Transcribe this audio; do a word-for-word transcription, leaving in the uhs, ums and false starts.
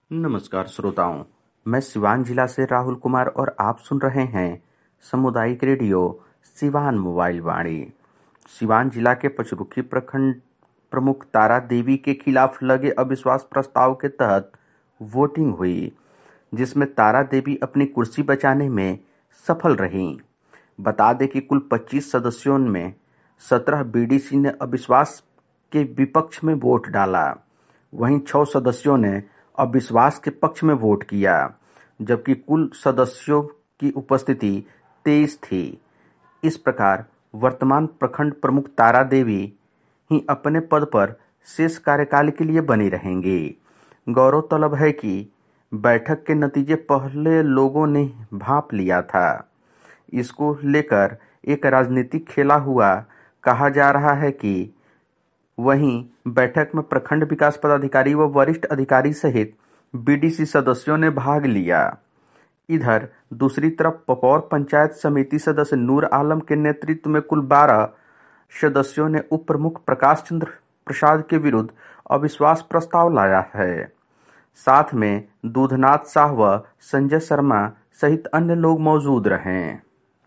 नमस्कार श्रोताओं, मैं सिवान जिला से राहुल कुमार और आप सुन रहे हैं सामुदायिक रेडियो सिवान मोबाइल वाणी। सिवान जिला के पचरुखी प्रखंड प्रमुख तारा देवी के खिलाफ लगे अविश्वास प्रस्ताव के तहत वोटिंग हुई, जिसमें तारा देवी अपनी कुर्सी बचाने में सफल रहीं। बता दें कि कुल पच्चीस सदस्यों में सत्रह बीडीसी ने अविश्वास के विपक्ष में वोट डाला, वहीं छह सदस्यों ने अविश्वास के पक्ष में वोट किया, जबकि कुल सदस्यों की उपस्थिति तेईस थी। इस प्रकार वर्तमान प्रखंड प्रमुख तारा देवी ही अपने पद पर शेष कार्यकाल के लिए बनी रहेंगी। गौरतलब है कि बैठक के नतीजे पहले लोगों ने भांप लिया था। इसको लेकर एक राजनीतिक खेला हुआ कहा जा रहा है कि वहीं बैठक में प्रखंड विकास पदाधिकारी व वरिष्ठ अधिकारी सहित बीडीसी सदस्यों ने भाग लिया। इधर दूसरी तरफ पपौर पंचायत समिति सदस्य नूर आलम के नेतृत्व में कुल बारह सदस्यों ने उप प्रमुख प्रकाश चंद्र प्रसाद के विरुद्ध अविश्वास प्रस्ताव लाया है। साथ में दूधनाथ साह व संजय शर्मा सहित अन्य लोग मौजूद रहे।